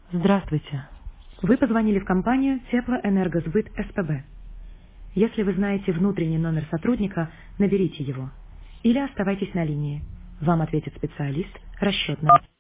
Здравствуйте. Вы позвонили в компанию Теплоэнергосбыт СПБ. Если вы знаете внутренний номер сотрудника, наберите его. Или оставайтесь на линии. Вам ответит специалист расчетного.